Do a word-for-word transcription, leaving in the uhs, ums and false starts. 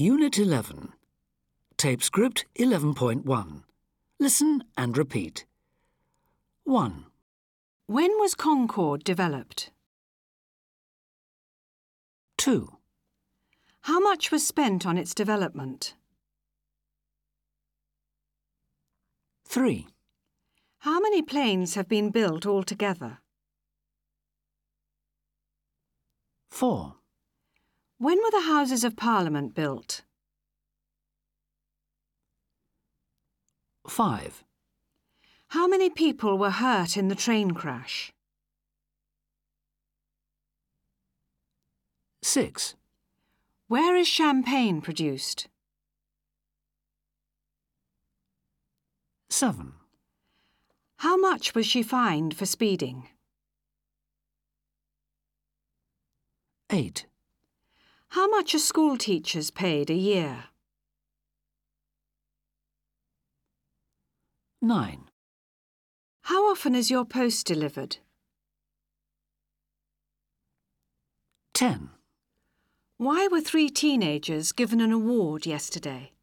Unit eleven. Tape script eleven point one. Listen and repeat. one. When was Concorde developed? two. How much was spent on its development? three. How many planes have been built altogether? four. When were the Houses of Parliament built? five. How many people were hurt in the train crash? six. Where is champagne produced? seven. How much was she fined for speeding? eight. How much are school teachers paid a year? nine. How often is your post delivered? ten. Why were three teenagers given an award yesterday?